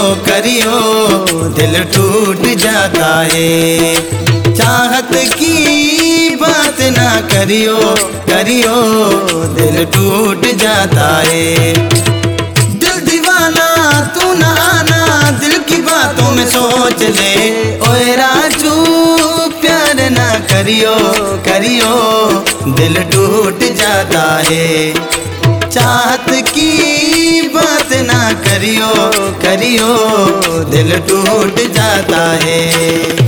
करियो दिल टूट जाता है। चाहत की बात ना करियो करियो दिल टूट जाता है। दिल दीवाना तू ना आना, दिल की बातों में सोच ले। ओए राजू प्यार ना करियो करियो दिल टूट जाता है। चाहत की बात ना करियो करियो दिल टूट जाता है।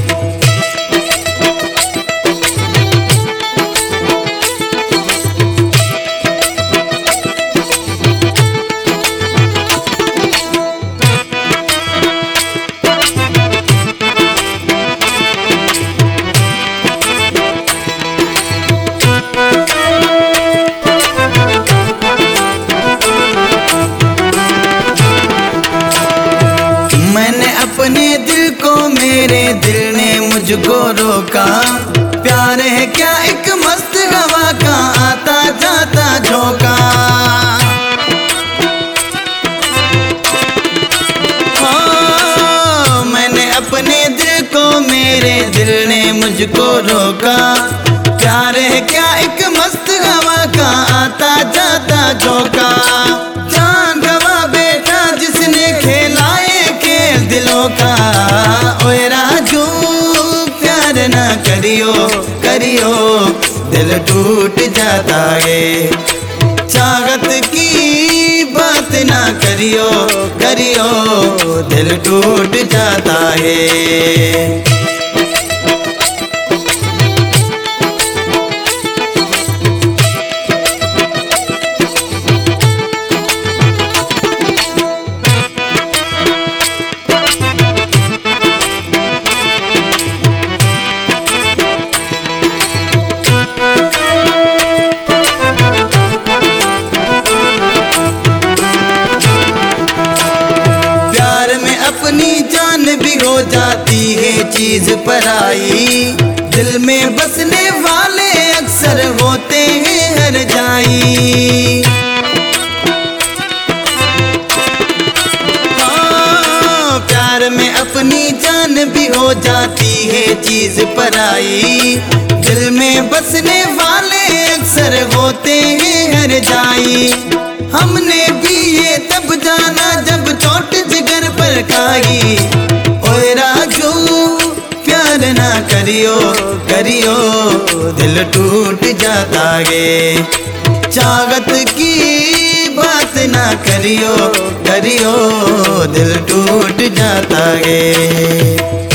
अपने दिल को मेरे दिल ने मुझको रोका। प्यार है क्या एक मस्त हवा का आता जाता झोंका। मैंने अपने दिल को मेरे दिल ने मुझको रोका। प्यार है क्या एक मस्त हवा का आता जाता झोंका। जान गवा बेटा जिसने खेलाए दिलों का। ओए राजू प्यार ना करियो करियो दिल टूट जाता है। चाहत की बात ना करियो करियो दिल टूट जाता है। अपनी जान भी हो जाती है चीज पराई। दिल में बसने वाले अक्सर होते हैं हर जाई। प्यार में अपनी जान भी हो जाती है चीज पराई। दिल में बसने वाले अक्सर होते हैं हर जाई। हमने भी ये तब जाना जब चोट जिगर पर खाई। ओए राजू प्यार ना करियो करियो दिल टूट जाता है। चाहत की बात ना करियो करियो दिल टूट जाता है।